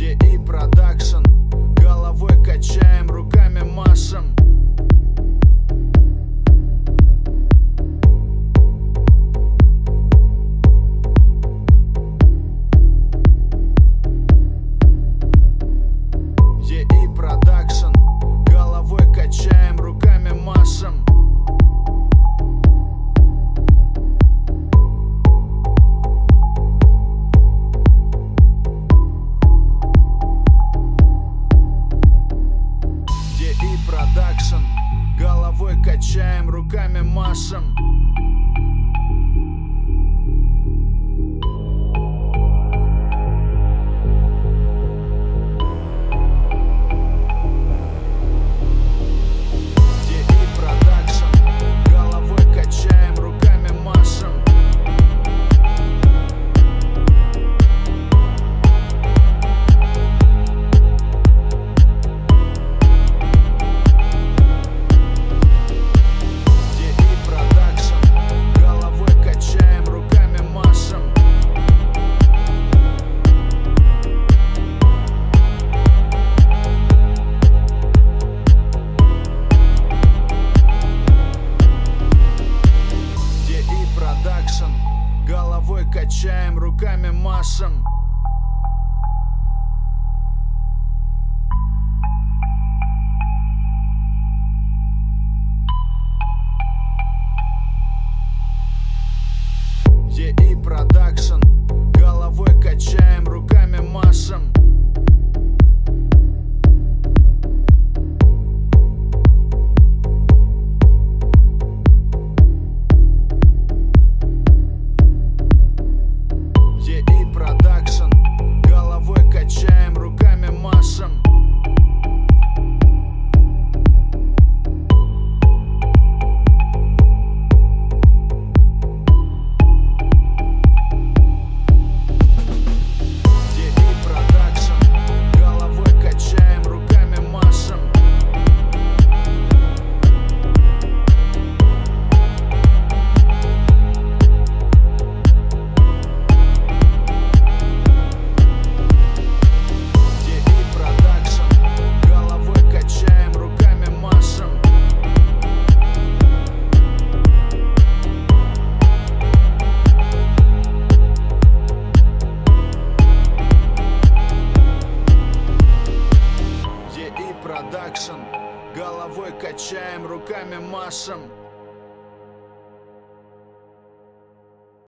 ЕИ Продакшн. Головой качаем, руками машем. ЕИ Продакшн. Головой качаем, руками машем. ЕИ Продакшн. Головой качаем, руками машем. Головой качаем, руками машем. ЕИ Продакшн. Головой качаем, руками машем. ЕИ Продакшн. Головой качаем, руками машем. ЕИ Продакшн. Головой качаем, руками машем. Продакшн. Головой качаем, руками машем.